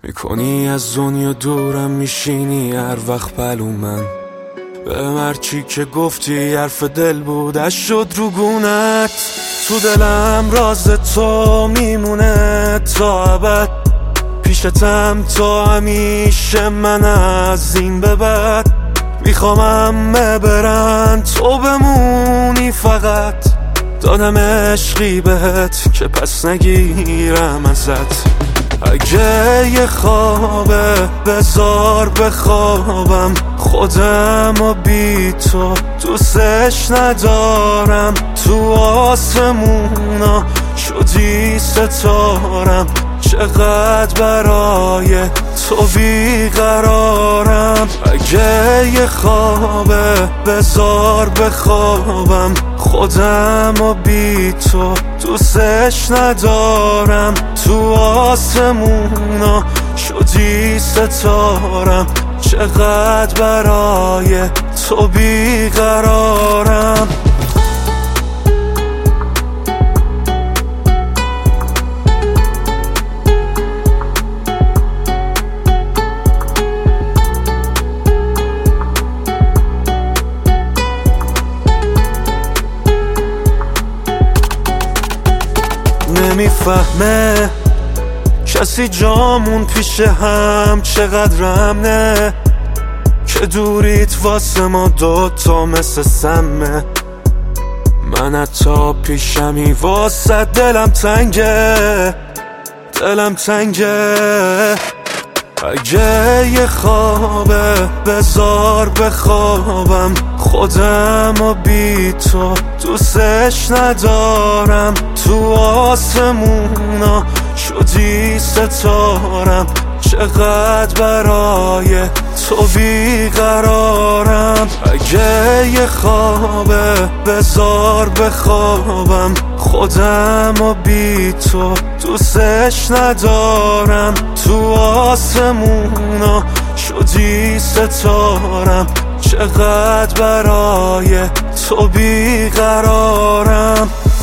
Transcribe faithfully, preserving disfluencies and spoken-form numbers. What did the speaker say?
میکنی از دنیا دورم، میشینی هر وقت پلو من به مرچی که گفتی حرف دل بودش شد رو گونت. تو دلم راز تو میمونه تا ابد، پیشتم تا همیشه من از این به بعد. میخوامم ببرن تو بمونی فقط، دادم عشقی بهت که پس نگیرم ازت. اگه یه خوابه بذار بخوابم، خودم و بی تو دوستش ندارم. تو آسمونا شدی ستارم، چقدر برای تو بیقرارم. اگه یه خوابه بذار بخوابم، خودم و بی تو دوستش ندارم. تو آسمونا شدی ستارم، چقدر برای تو بیقرارم. نمیفهمه کسی جامون پیش هم چقدر امنه، که دوریت واسه ما دوتا مثل سمه. من حتی پیشمی واسه دلم تنگه، دلم تنگه. اگه یه خوابه بذار بخوابم، خودم و بی تو دوستش ندارم. تو آسمونا شدی ستارم، چقدر برای تو بیقرارم. اگه یه خوابه بذار بخوابم، خودم و بی تو دوستش ندارم. تو آسمونا شدی ستارم، چقدر برای تو بیقرارم.